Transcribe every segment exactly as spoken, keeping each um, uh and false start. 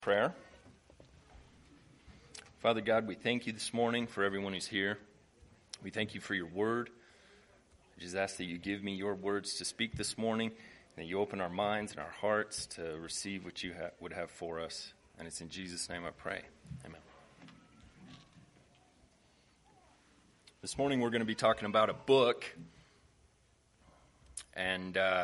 Prayer. Father God, we thank you this morning for everyone who's here. We thank you for your word. I just ask that you give me your words to speak this morning, and that you open our minds and our hearts to receive what you ha- would have for us. And it's in Jesus' name I pray. Amen. This morning we're going to be talking about a book, and uh,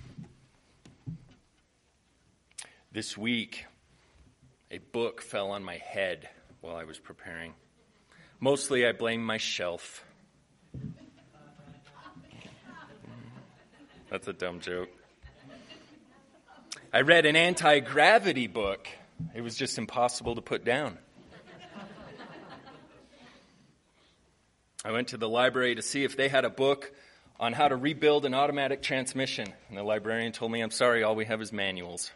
this week a book fell on my head while I was preparing. Mostly I blame my shelf. That's a dumb joke. I read an anti-gravity book. It was just impossible to put down. I went to the library to see if they had a book on how to rebuild an automatic transmission. And the librarian told me, I'm sorry, all we have is manuals.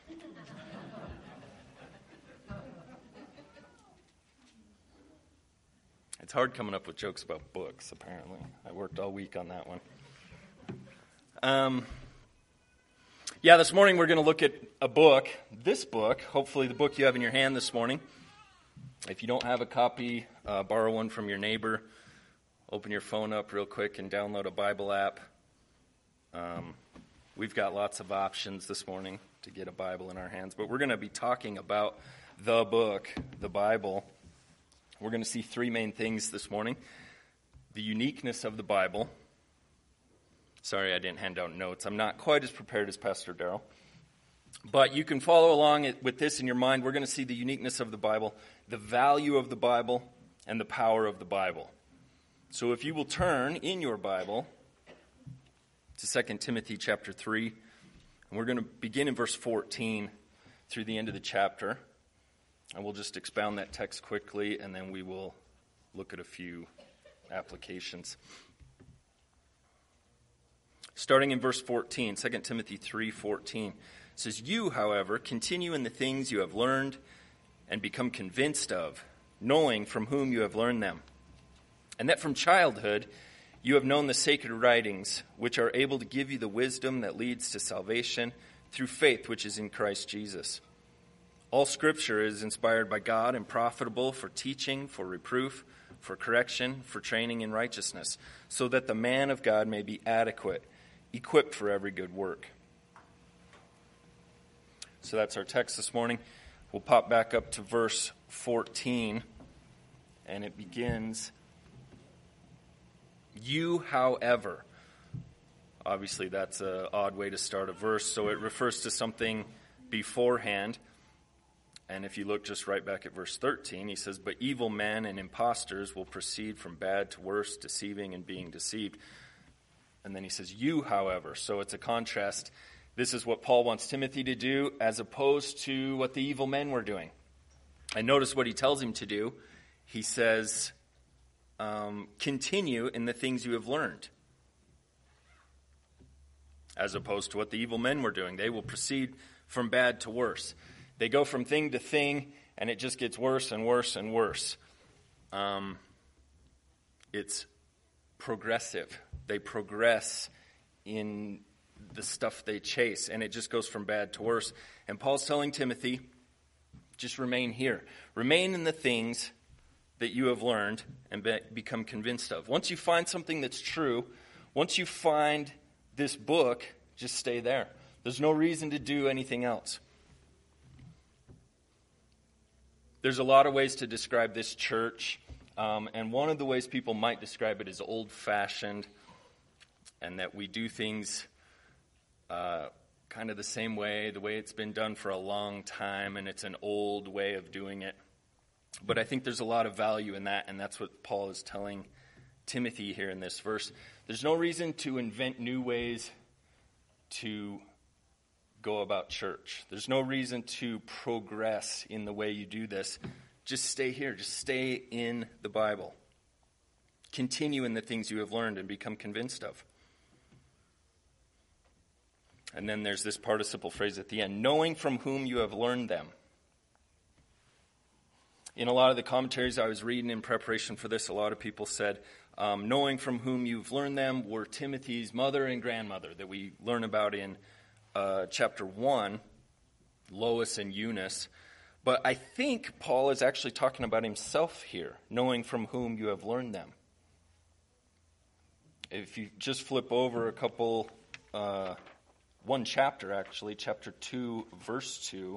It's hard coming up with jokes about books, apparently. I worked all week on that one. Um, yeah, this morning we're going to look at a book. This book, hopefully the book you have in your hand this morning. If you don't have a copy, uh, borrow one from your neighbor. Open your phone up real quick and download a Bible app. Um, we've got lots of options this morning to get a Bible in our hands. But we're going to be talking about the book, the Bible. We're going to see three main things this morning. The uniqueness of the Bible. Sorry, I didn't hand out notes. I'm not quite as prepared as Pastor Darrell. But you can follow along with this in your mind. We're going to see the uniqueness of the Bible, the value of the Bible, and the power of the Bible. So if you will turn in your Bible to Second Timothy chapter three, and we're going to begin in verse fourteen through the end of the chapter. And we'll just expound that text quickly, and then we will look at a few applications. Starting in verse fourteen, Second Timothy three fourteen, it says, You, however, continue in the things you have learned and become convinced of, knowing from whom you have learned them, and that from childhood you have known the sacred writings, which are able to give you the wisdom that leads to salvation through faith which is in Christ Jesus. All Scripture is inspired by God and profitable for teaching, for reproof, for correction, for training in righteousness, so that the man of God may be adequate, equipped for every good work. So that's our text this morning. We'll pop back up to verse fourteen, and it begins, You, however. Obviously, that's an odd way to start a verse, so it refers to something beforehand. And if you look just right back at verse thirteen, he says, But evil men and impostors will proceed from bad to worse, deceiving and being deceived. And then he says, You, however. So it's a contrast. This is what Paul wants Timothy to do as opposed to what the evil men were doing. And notice what he tells him to do. He says, um, continue in the things you have learned. As opposed to what the evil men were doing. They will proceed from bad to worse. They go from thing to thing, and it just gets worse and worse and worse. Um, it's progressive. They progress in the stuff they chase, and it just goes from bad to worse. And Paul's telling Timothy, just remain here. Remain in the things that you have learned and be- become convinced of. Once you find something that's true, once you find this book, just stay there. There's no reason to do anything else. There's a lot of ways to describe this church, um, and one of the ways people might describe it is old-fashioned, and that we do things uh, kind of the same way, the way it's been done for a long time, and it's an old way of doing it. But I think there's a lot of value in that, and that's what Paul is telling Timothy here in this verse. There's no reason to invent new ways to go about church. There's no reason to progress in the way you do this. Just stay here. Just stay in the Bible. Continue in the things you have learned and become convinced of. And then there's this participle phrase at the end, knowing from whom you have learned them. In a lot of the commentaries I was reading in preparation for this, a lot of people said, um, knowing from whom you've learned them were Timothy's mother and grandmother that we learn about in uh, chapter one, Lois and Eunice. But I think Paul is actually talking about himself here, knowing from whom you have learned them. If you just flip over a couple, uh, one chapter actually, chapter two, verse two.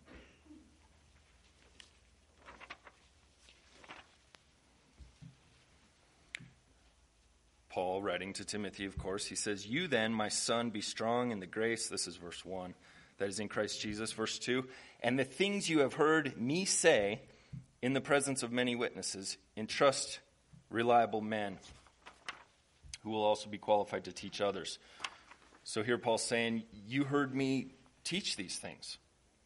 Paul, writing to Timothy, of course, he says, "You then, my son, be strong in the grace," this is verse one, "that is in Christ Jesus," verse two, "and the things you have heard me say in the presence of many witnesses, entrust reliable men who will also be qualified to teach others." So here Paul's saying, you heard me teach these things.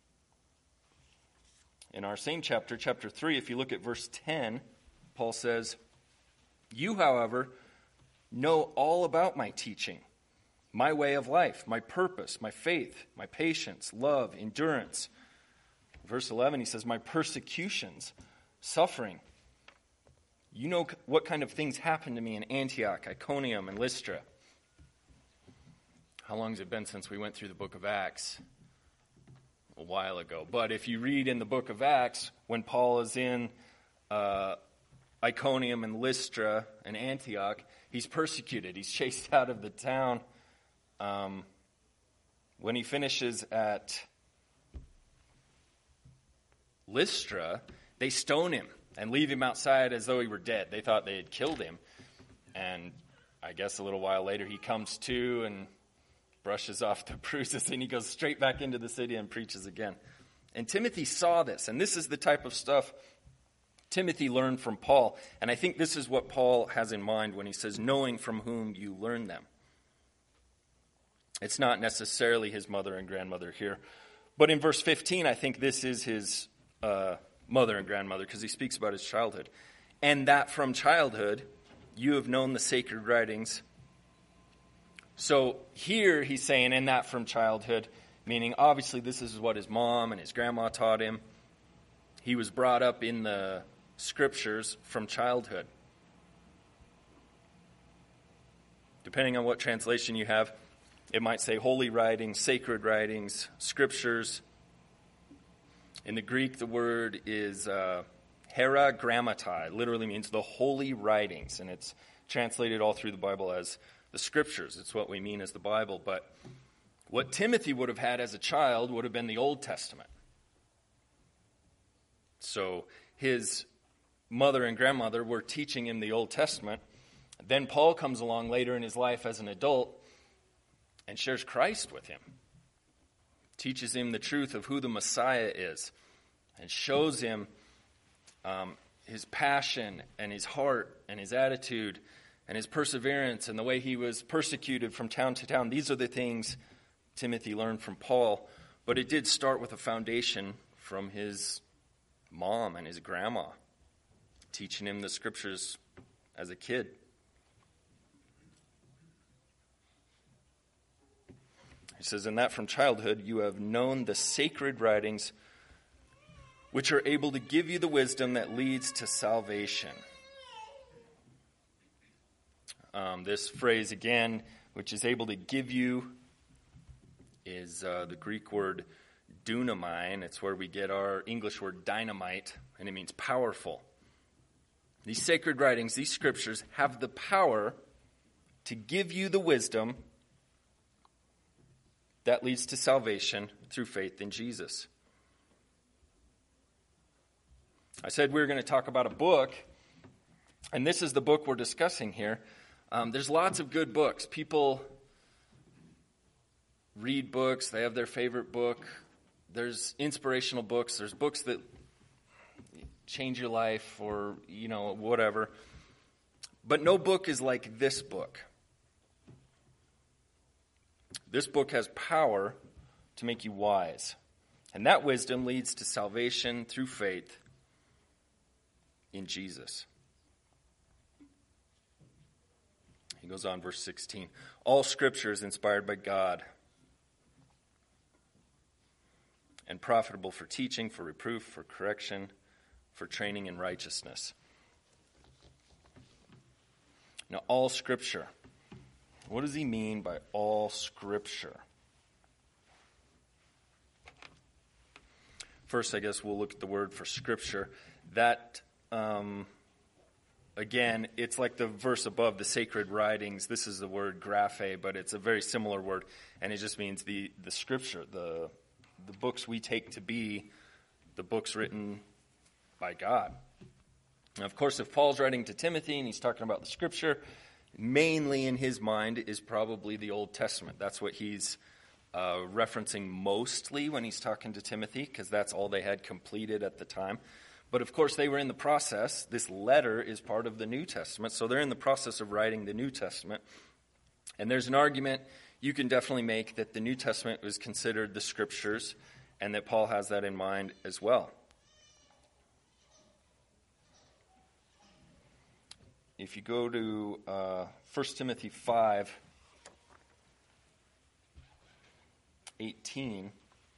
In our same chapter, chapter three, if you look at verse ten, Paul says, "You, however, know all about my teaching, my way of life, my purpose, my faith, my patience, love, endurance." Verse eleven, he says, "My persecutions, suffering. You know what kind of things happened to me in Antioch, Iconium, and Lystra." How long has it been since we went through the book of Acts? A while ago. But if you read in the book of Acts, when Paul is in uh, Iconium and Lystra and Antioch, he's persecuted. He's chased out of the town. Um, when he finishes at Lystra, they stone him and leave him outside as though he were dead. They thought they had killed him. And I guess a little while later he comes to and brushes off the bruises, and he goes straight back into the city and preaches again. And Timothy saw this, and this is the type of stuff Timothy learned from Paul. And I think this is what Paul has in mind when he says, knowing from whom you learn them. It's not necessarily his mother and grandmother here. But in verse fifteen, I think this is his uh, mother and grandmother, because he speaks about his childhood. "And that from childhood you have known the sacred writings." So here he's saying, "and that from childhood," meaning obviously this is what his mom and his grandma taught him. He was brought up in the scriptures from childhood. Depending on what translation you have, it might say holy writings, sacred writings, scriptures. In the Greek, the word is uh, hera grammatai, literally means the holy writings, and it's translated all through the Bible as the scriptures. It's what we mean as the Bible. But what Timothy would have had as a child would have been the Old Testament. So his mother and grandmother were teaching him the Old Testament. Then Paul comes along later in his life as an adult and shares Christ with him. Teaches him the truth of who the Messiah is. And shows him um, his passion and his heart and his attitude and his perseverance and the way he was persecuted from town to town. These are the things Timothy learned from Paul. But it did start with a foundation from his mom and his grandma, teaching him the scriptures as a kid. He says, "In that from childhood you have known the sacred writings, which are able to give you the wisdom that leads to salvation." Um, this phrase again, which is able to give you, is uh, the Greek word dunamine. It's where we get our English word dynamite, and it means powerful. These sacred writings, these scriptures, have the power to give you the wisdom that leads to salvation through faith in Jesus. I said we were going to talk about a book, and this is the book we're discussing here. Um, there's lots of good books. People read books. They have their favorite book. There's inspirational books. There's books that change your life or, you know, whatever. But no book is like this book. This book has power to make you wise. And that wisdom leads to salvation through faith in Jesus. He goes on, verse sixteen. "All scripture is inspired by God and profitable for teaching, for reproof, for correction, for training in righteousness." Now, all scripture. What does he mean by all scripture? First, I guess we'll look at the word for Scripture. That, um, again, it's like the verse above, the sacred writings. This is the word graphe, but it's a very similar word, and it just means the, the Scripture, the, the books we take to be the books written by God. Now, of course, if Paul's writing to Timothy and he's talking about the Scripture, mainly in his mind is probably the Old Testament. That's what he's Uh, referencing mostly when he's talking to Timothy, because that's all they had completed at the time. But of course, they were in the process. This letter is part of the New Testament, so they're in the process of writing the New Testament. And there's an argument you can definitely make that the New Testament was considered the Scriptures, and that Paul has that in mind as well. If you go to uh, First Timothy five, eighteen,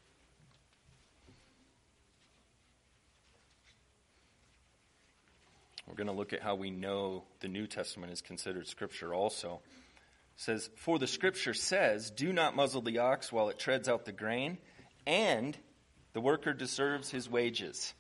we're going to look at how we know the New Testament is considered Scripture also. It says, "For the Scripture says, 'Do not muzzle the ox while it treads out the grain, and the worker deserves his wages.'"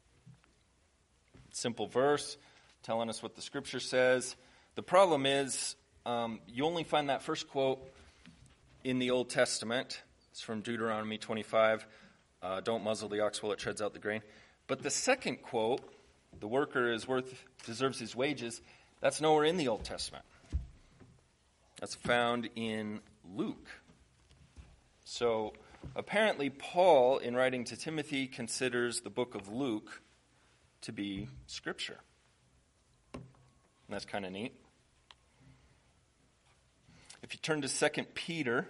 Simple verse telling us what the Scripture says. The problem is, um, you only find that first quote in the Old Testament. It's from Deuteronomy twenty-five, uh, "Don't muzzle the ox while it treads out the grain." But the second quote, "The worker is worth deserves his wages," that's nowhere in the Old Testament. That's found in Luke. So apparently Paul, in writing to Timothy, considers the book of Luke to be Scripture. And that's kind of neat. If you turn to Second Peter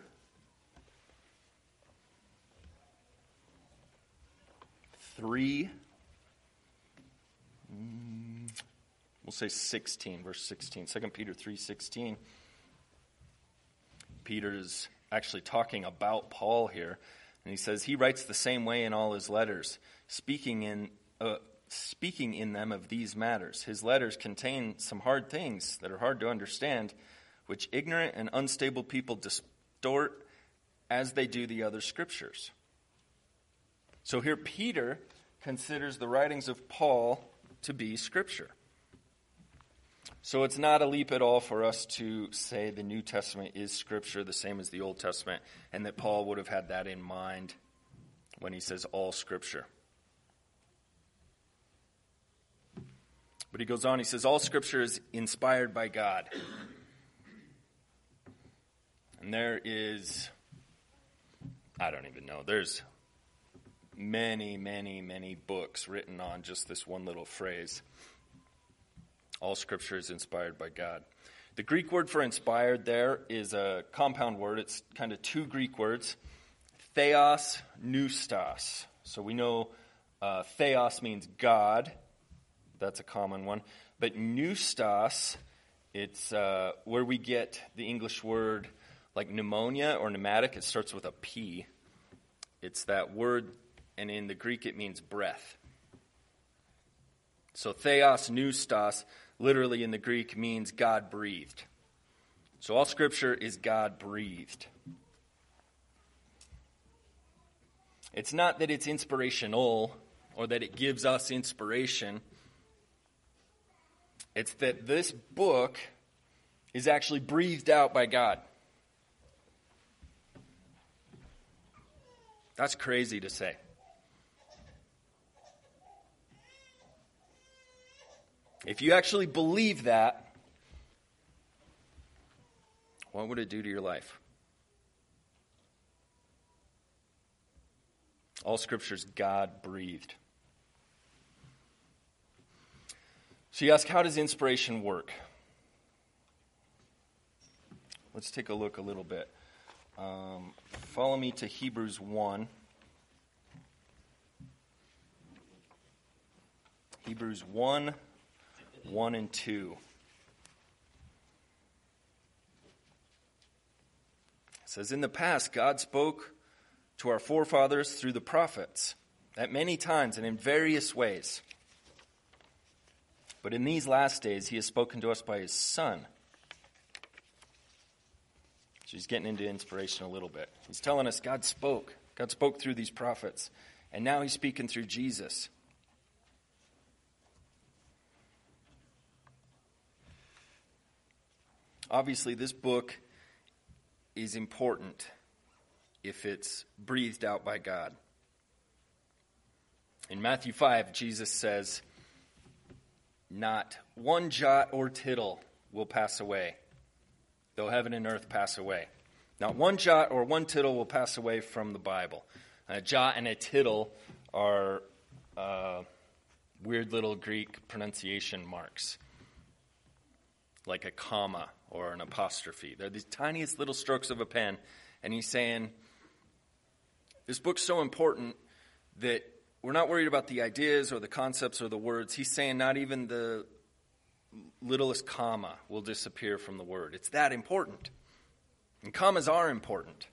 three, we'll say sixteen, verse sixteen. Second Peter three sixteen. Peter is actually talking about Paul here, and he says he writes the same way in all his letters, speaking in uh, speaking in them of these matters. His letters contain some hard things that are hard to understand, which ignorant and unstable people distort as they do the other Scriptures. So here Peter considers the writings of Paul to be Scripture. So it's not a leap at all for us to say the New Testament is Scripture, the same as the Old Testament, and that Paul would have had that in mind when he says all Scripture. But he goes on, he says all Scripture is inspired by God. And there is, I don't even know, there's many, many, many books written on just this one little phrase. All Scripture is inspired by God. The Greek word for inspired there is a compound word. It's kind of two Greek words, theos, pneustos. So we know uh, theos means God. That's a common one. But pneustos, it's uh, where we get the English word like pneumonia or pneumatic. It starts with a P. It's that word, and in the Greek it means breath. So theos, pneustos, literally in the Greek means God breathed. So all Scripture is God breathed. It's not that it's inspirational or that it gives us inspiration. It's that this book is actually breathed out by God. That's crazy to say. If you actually believe that, what would it do to your life? All Scripture is God-breathed. So you ask, how does inspiration work? Let's take a look a little bit. Um, follow me to Hebrews one. Hebrews one, one and two. It says, "In the past, God spoke to our forefathers through the prophets at many times and in various ways. But in these last days, he has spoken to us by his Son." So he's getting into inspiration a little bit. He's telling us God spoke. God spoke through these prophets And now he's speaking through Jesus. Obviously, this book is important if it's breathed out by God. In Matthew five, Jesus says, "Not one jot or tittle will pass away, though heaven and earth pass away." Not one jot or one tittle will pass away from the Bible. A jot and a tittle are uh, weird little Greek pronunciation marks, like a comma or an apostrophe. They're these tiniest little strokes of a pen. And he's saying, this book's so important that we're not worried about the ideas or the concepts or the words. He's saying not even the littlest comma will disappear from the word. It's that important. And commas are important.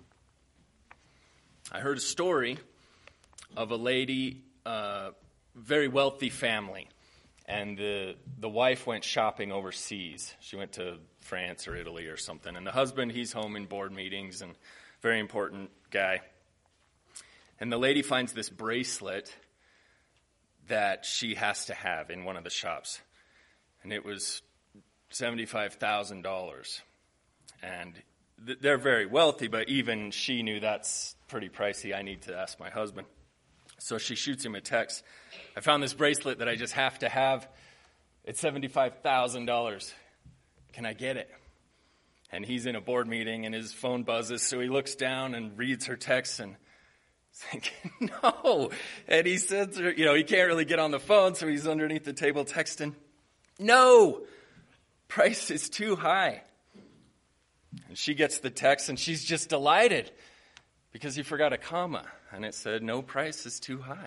I heard a story of a lady, uh, very wealthy family. And the the wife went shopping overseas. She went to France or Italy or something. And the husband, he's home in board meetings and very important guy. And the lady finds this bracelet that she has to have in one of the shops. And it was seventy-five thousand dollars. And th- they're very wealthy, but even she knew that's pretty pricey. I need to ask my husband. So she shoots him a text. I found this bracelet that I just have to have. It's seventy-five thousand dollars. Can I get it? And he's in a board meeting and his phone buzzes. So he looks down and reads her text and he's thinking, no. And he says, you know, he can't really get on the phone. So he's underneath the table texting, no, price is too high. And she gets the text and she's just delighted because he forgot a comma. And it said, no, price is too high.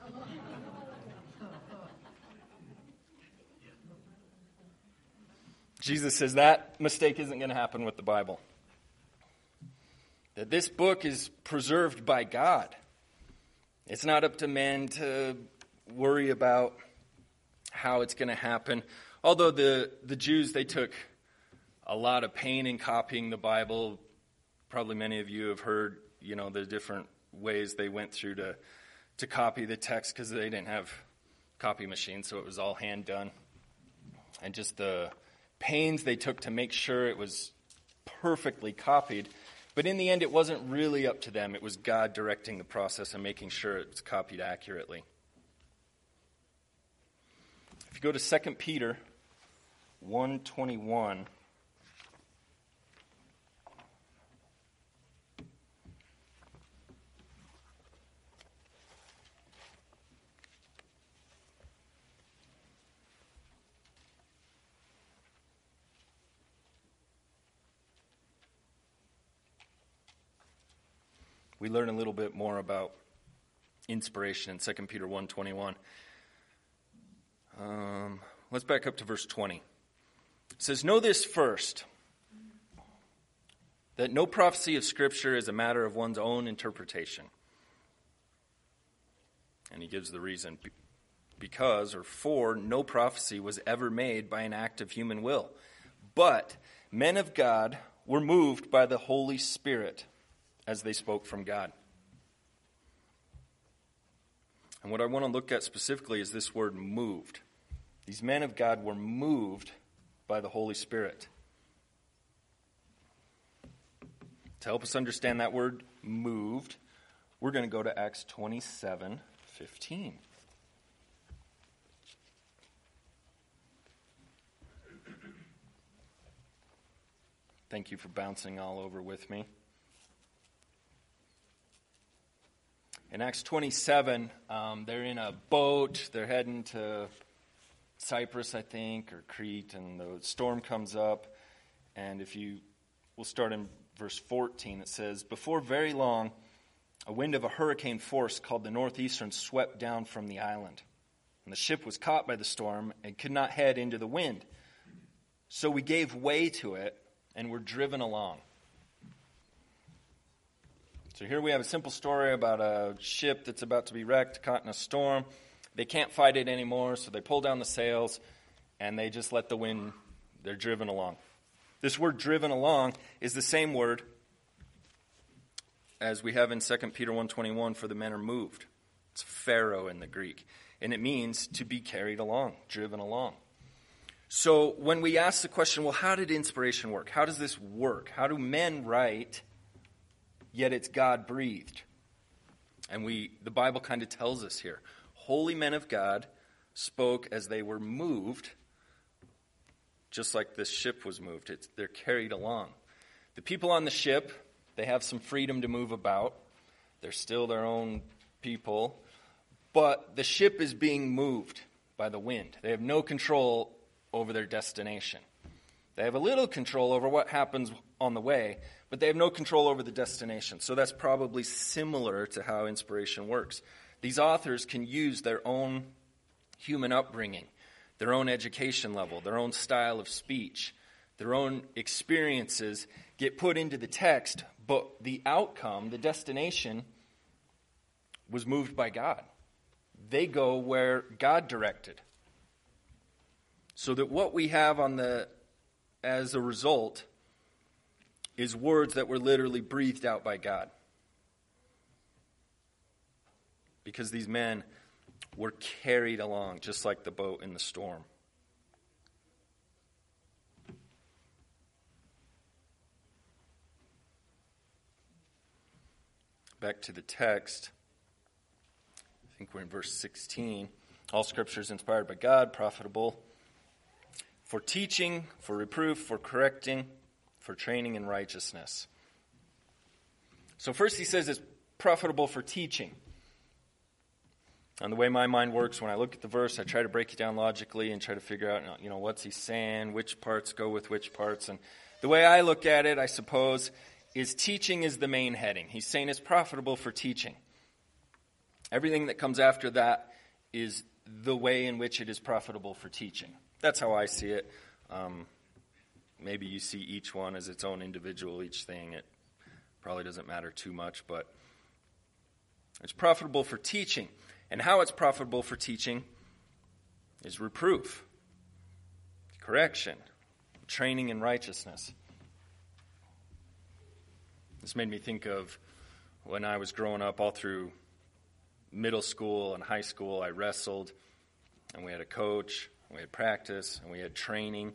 Jesus says that mistake isn't going to happen with the Bible. That this book is preserved by God. It's not up to men to worry about how it's going to happen. Although the, the Jews, they took a lot of pain in copying the Bible. Probably many of you have heard, you know, the different ways they went through to to copy the text because they didn't have copy machines, so it was all hand done. And just the pains they took to make sure it was perfectly copied. But in the end, it wasn't really up to them. It was God directing the process and making sure it was copied accurately. If you go to Second Peter one twenty-one, we learn a little bit more about inspiration in Second Peter one twenty-one. Um, let's back up to verse twenty. It says, know this first, that no prophecy of Scripture is a matter of one's own interpretation. And he gives the reason. Because, or for, no prophecy was ever made by an act of human will. But men of God were moved by the Holy Spirit as they spoke from God. And what I want to look at specifically is this word moved. These men of God were moved by the Holy Spirit. To help us understand that word moved, we're going to go to Acts twenty-seven fifteen. Thank you for bouncing all over with me. In Acts twenty-seven, um, they're in a boat. They're heading to Cyprus, I think, or Crete, and the storm comes up. And if you, we'll start in verse fourteen. It says, before very long, a wind of a hurricane force called the northeastern swept down from the island. And the ship was caught by the storm and could not head into the wind. So we gave way to it and were driven along. So here we have a simple story about a ship that's about to be wrecked, caught in a storm. They can't fight it anymore, so they pull down the sails, and they just let the wind, they're driven along. This word driven along is the same word as we have in Second Peter one twenty-one for the men are moved. It's phero in the Greek, and it means to be carried along, driven along. So when we ask the question, well, how did inspiration work? How does this work? How do men write, yet it's God-breathed? And we, the Bible kind of tells us here. Holy men of God spoke as they were moved, just like this ship was moved. It's, they're carried along. The people on the ship, they have some freedom to move about. They're still their own people. But the ship is being moved by the wind. They have no control over their destination. They have a little control over what happens on the way, but they have no control over the destination. So that's probably similar to how inspiration works. These authors can use their own human upbringing, their own education level, their own style of speech, their own experiences get put into the text, but the outcome, the destination, was moved by God. They go where God directed. So that what we have on the as a result is words that were literally breathed out by God. Because these men were carried along just like the boat in the storm. Back to the text. I think we're in verse sixteen. All scripture is inspired by God, profitable for teaching, for reproof, for correcting, for training in righteousness. So first he says it's profitable for teaching. And the way my mind works, when I look at the verse, I try to break it down logically and try to figure out, you know, what's he saying, which parts go with which parts. And the way I look at it, I suppose, is teaching is the main heading. He's saying it's profitable for teaching. Everything that comes after that is the way in which it is profitable for teaching. That's how I see it. Um, maybe you see each one as its own individual, each thing. It probably doesn't matter too much, but it's profitable for teaching. And how it's profitable for teaching is reproof, correction, training in righteousness. This made me think of when I was growing up, all through middle school and high school, I wrestled, and we had a coach, we had practice, and we had training.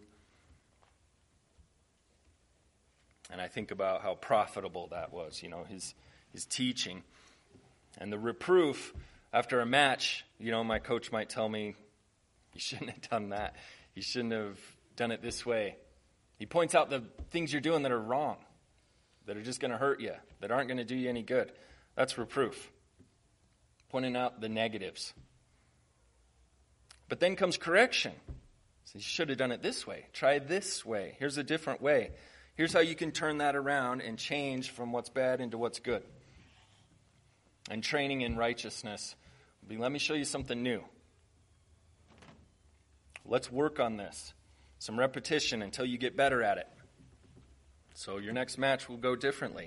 And I think about how profitable that was, you know, his his teaching. And the reproof, after a match, you know, my coach might tell me, you shouldn't have done that. You shouldn't have done it this way. He points out the things you're doing that are wrong, that are just going to hurt you, that aren't going to do you any good. That's reproof. Pointing out the negatives. But then comes correction. So you should have done it this way. Try this way. Here's a different way. Here's how you can turn that around and change from what's bad into what's good. And training in righteousness will be, let me show you something new. Let's work on this. Some repetition until you get better at it. So your next match will go differently.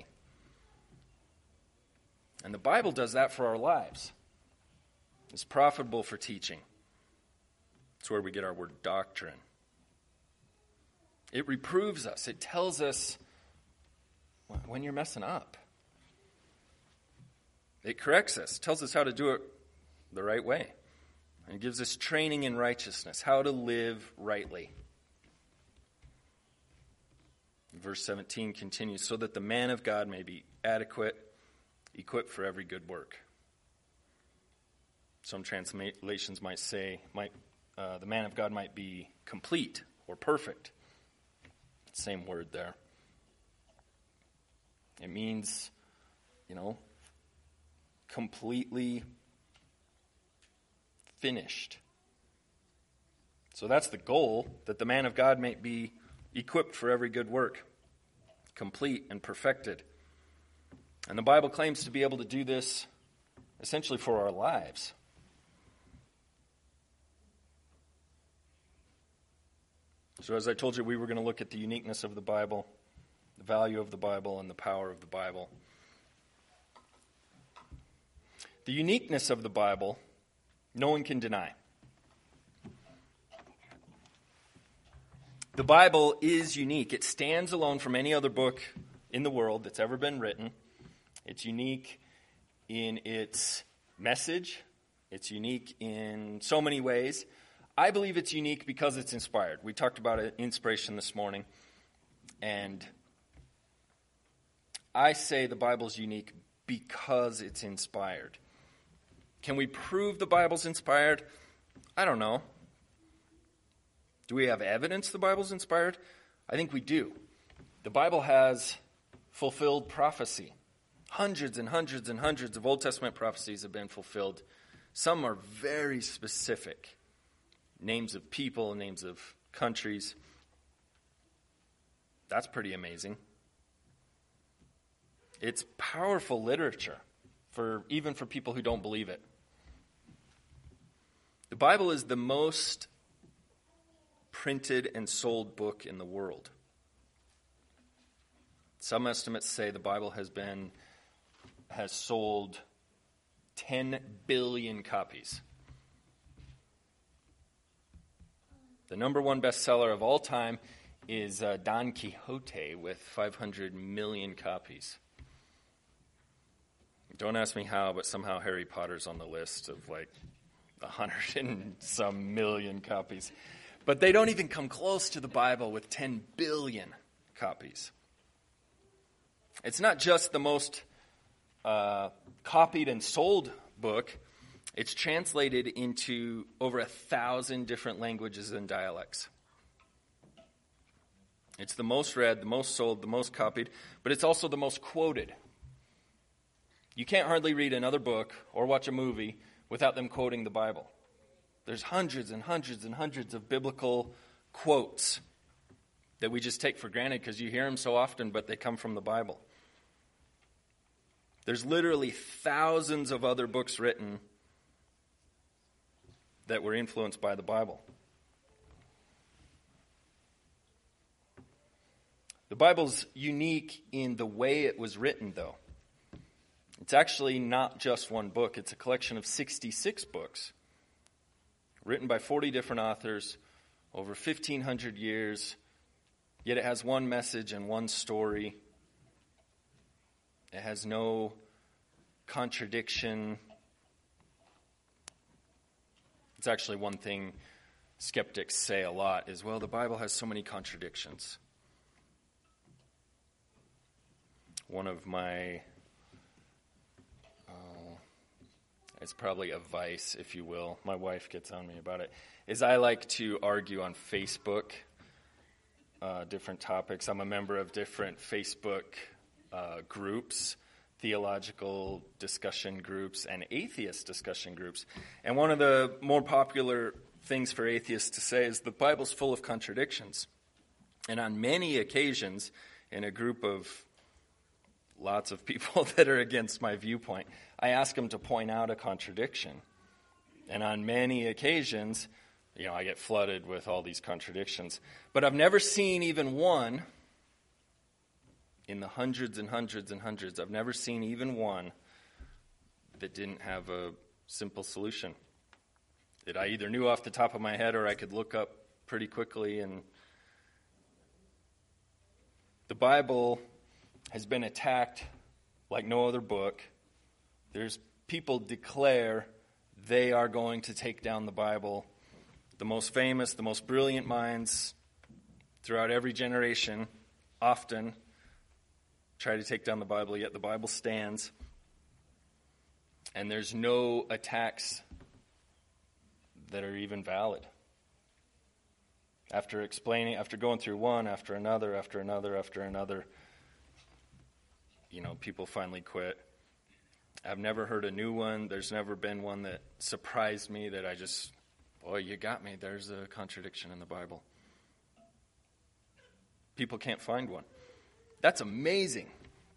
And the Bible does that for our lives. It's profitable for teaching. It's where we get our word doctrine. It reproves us. It tells us when you're messing up. It corrects us, tells us how to do it the right way. And it gives us training in righteousness, how to live rightly. Verse seventeen continues, so that the man of God may be adequate, equipped for every good work. Some translations might say, might uh, the man of God might be complete or perfect. Same word there. It means, you know, completely finished. So that's the goal, that the man of God may be equipped for every good work, complete and perfected. And the Bible claims to be able to do this essentially for our lives. So as I told you, we were going to look at the uniqueness of the Bible, the value of the Bible, and the power of the Bible. The uniqueness of the Bible, no one can deny. The Bible is unique. It stands alone from any other book in the world that's ever been written. It's unique in its message, It's unique in so many ways. I believe it's unique because it's inspired. We talked about inspiration this morning, and I say the Bible's unique because it's inspired. Can we prove the Bible's inspired? I don't know. Do we have evidence the Bible's inspired? I think we do. The Bible has fulfilled prophecy. Hundreds and hundreds and hundreds of Old Testament prophecies have been fulfilled. Some are very specific. Names of people, names of countries. That's pretty amazing. It's powerful literature, for even for people who don't believe it. The Bible is the most printed and sold book in the world. Some estimates say the Bible has been has sold ten billion copies. The number one bestseller of all time is uh, Don Quixote with five hundred million copies. Don't ask me how, but somehow Harry Potter's on the list of like a hundred and some million copies. But they don't even come close to the Bible with ten billion copies. It's not just the most uh, copied and sold book. It's translated into over a thousand different languages and dialects. It's the most read, the most sold, the most copied, but it's also the most quoted. You can't hardly read another book or watch a movie without them quoting the Bible. There's hundreds and hundreds and hundreds of biblical quotes that we just take for granted because you hear them so often, but they come from the Bible. There's literally thousands of other books written that were influenced by the Bible. The Bible's unique in the way it was written, though. It's actually not just one book. It's a collection of sixty-six books written by forty different authors over fifteen hundred years, yet it has one message and one story. It has no contradiction. It's actually one thing skeptics say a lot is, well, the Bible has so many contradictions. One of my, oh, it's probably a vice, if you will. My wife gets on me about it, is I like to argue on Facebook, uh, different topics. I'm a member of different Facebook uh, groups, theological discussion groups, and atheist discussion groups. And one of the more popular things for atheists to say is the Bible's full of contradictions. And on many occasions, in a group of lots of people that are against my viewpoint, I ask them to point out a contradiction. And on many occasions, you know, I get flooded with all these contradictions. But I've never seen even one, in the hundreds and hundreds and hundreds, I've never seen even one that didn't have a simple solution that I either knew off the top of my head or I could look up pretty quickly. And the Bible has been attacked like no other book. There's people declare they are going to take down the Bible. The most famous, the most brilliant minds throughout every generation often try to take down the Bible, yet the Bible stands. And there's no attacks that are even valid. After explaining, after going through one, after another, after another, after another, you know, people finally quit. I've never heard a new one. There's never been one that surprised me that I just, boy, you got me. There's a contradiction in the Bible. People can't find one. That's amazing.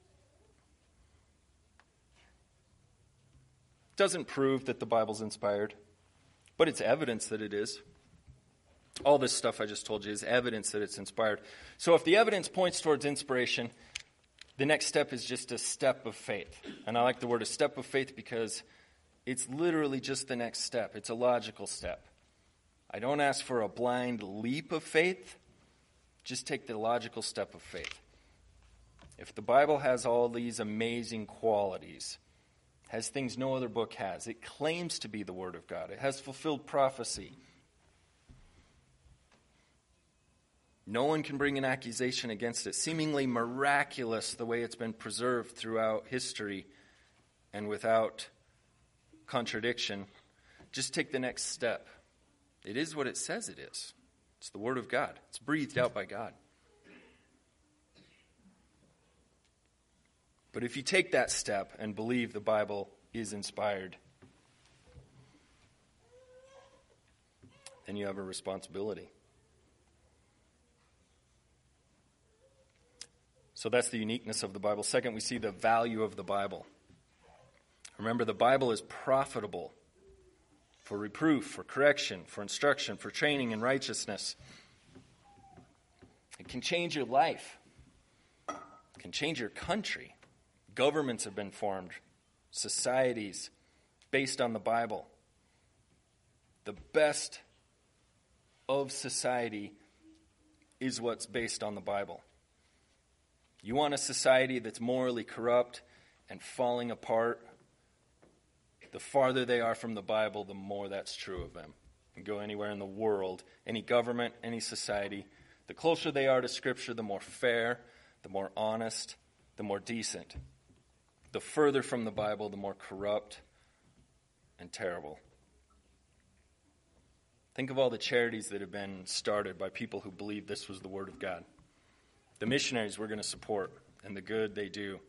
Doesn't prove that the Bible's inspired, but it's evidence that it is. All this stuff I just told you is evidence that it's inspired. So if the evidence points towards inspiration, the next step is just a step of faith. And I like the word a step of faith because it's literally just the next step. It's a logical step. I don't ask for a blind leap of faith. Just take the logical step of faith. If the Bible has all these amazing qualities, has things no other book has. It claims to be the Word of God. It has fulfilled prophecy. No one can bring an accusation against it. Seemingly miraculous the way it's been preserved throughout history and without contradiction. Just take the next step. It is what it says it is. It's the Word of God. It's breathed out by God. But if you take that step and believe the Bible is inspired, then you have a responsibility. So that's the uniqueness of the Bible. Second, we see the value of the Bible. Remember, the Bible is profitable for reproof, for correction, for instruction, for training in righteousness. It can change your life. It can change your country. Governments have been formed. Societies based on the Bible. The best of society is what's based on the Bible. You want a society that's morally corrupt and falling apart? The farther they are from the Bible, the more that's true of them. You can go anywhere in the world, any government, any society. The closer they are to Scripture, the more fair, the more honest, the more decent. The further from the Bible, the more corrupt and terrible. Think of all the charities that have been started by people who believe this was the Word of God. The missionaries we're going to support and the good they do.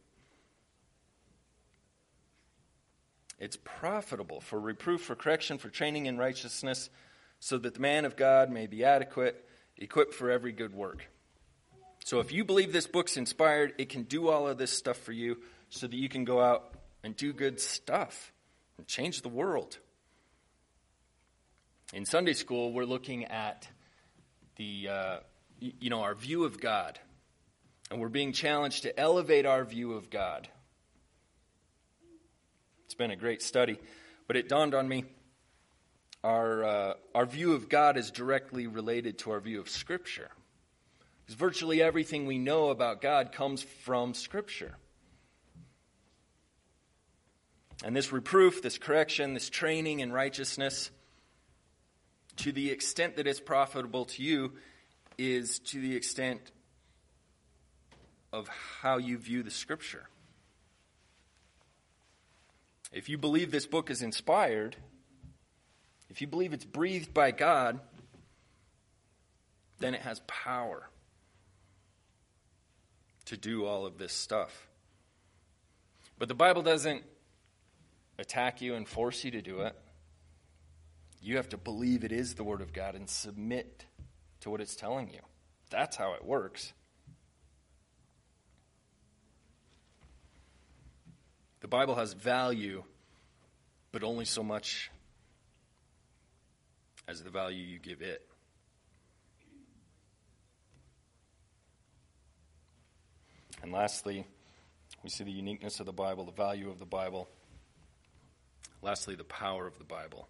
It's profitable for reproof, for correction, for training in righteousness, so that the man of God may be adequate, equipped for every good work. So if you believe this book's inspired, it can do all of this stuff for you so that you can go out and do good stuff and change the world. In Sunday school, we're looking at the, uh, you know, our view of God. And we're being challenged to elevate our view of God. It's been a great study, but it dawned on me, our uh, our view of God is directly related to our view of Scripture. Because virtually everything we know about God comes from Scripture. And this reproof, this correction, this training in righteousness, to the extent that it's profitable to you, is to the extent of how you view the Scripture. If you believe this book is inspired, if you believe it's breathed by God, then it has power to do all of this stuff. But the Bible doesn't attack you and force you to do it. You have to believe it is the Word of God and submit to what it's telling you. That's how it works. The Bible has value, but only so much as the value you give it. And lastly, we see the uniqueness of the Bible, the value of the Bible. Lastly, the power of the Bible.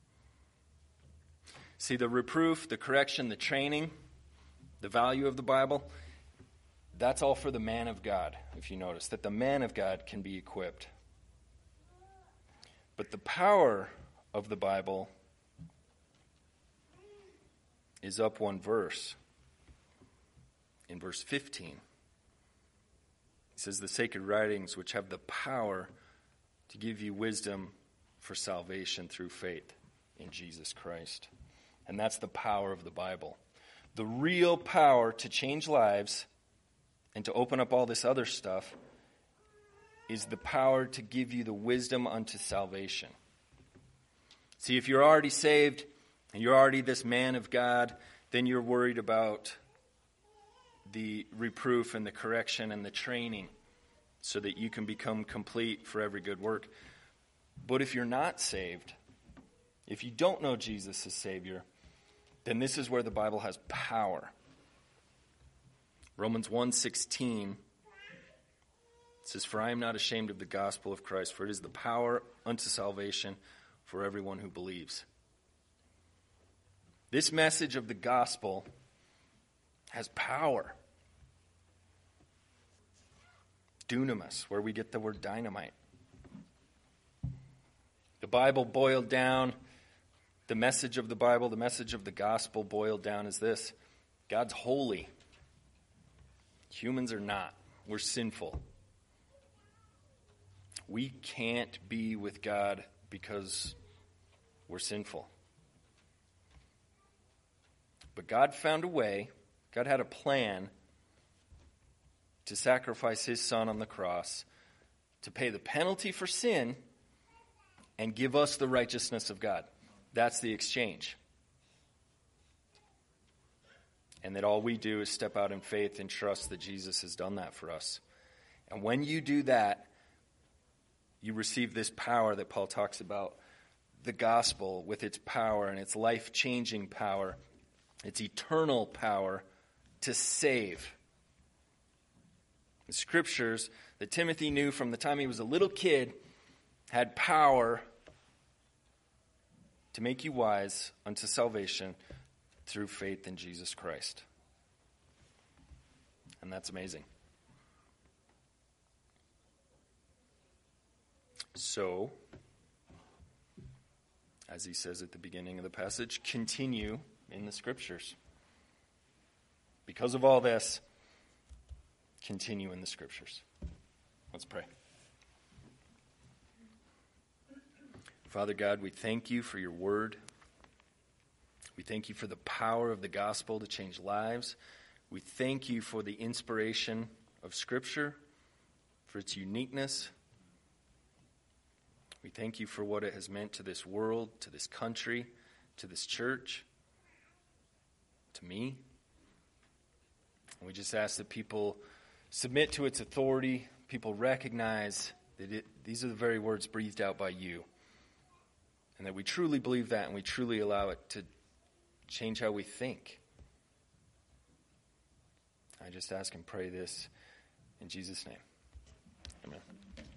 See, the reproof, the correction, the training, the value of the Bible, that's all for the man of God, if you notice, that the man of God can be equipped. But the power of the Bible is up one verse. In verse fifteen, it says, the sacred writings which have the power to give you wisdom for salvation through faith in Jesus Christ. And that's the power of the Bible. The real power to change lives and to open up all this other stuff is the power to give you the wisdom unto salvation. See, if you're already saved and you're already this man of God, then you're worried about the reproof and the correction and the training so that you can become complete for every good work. But if you're not saved, if you don't know Jesus as Savior, then this is where the Bible has power. Romans one sixteen says, for I am not ashamed of the gospel of Christ, for it is the power unto salvation for everyone who believes. This message of the gospel has power. Dunamis, where we get the word dynamite. The Bible boiled down, the message of the Bible, the message of the gospel boiled down is this: God's holy. Humans are not. We're sinful. We can't be with God because we're sinful. But God found a way, God had a plan to sacrifice his son on the cross to pay the penalty for sin and give us the righteousness of God. That's the exchange. And that all we do is step out in faith and trust that Jesus has done that for us. And when you do that, you receive this power that Paul talks about, the gospel with its power and its life-changing power, its eternal power to save. The scriptures that Timothy knew from the time he was a little kid had power to make you wise unto salvation through faith in Jesus Christ. And that's amazing. So, as he says at the beginning of the passage, continue in the scriptures. Because of all this, continue in the scriptures. Let's pray. Father God, we thank you for your word. We thank you for the power of the gospel to change lives. We thank you for the inspiration of Scripture, for its uniqueness. We thank you for what it has meant to this world, to this country, to this church, to me. And we just ask that people submit to its authority, people recognize that it, these are the very words breathed out by you, and that we truly believe that and we truly allow it to change how we think. I just ask and pray this in Jesus' name. Amen.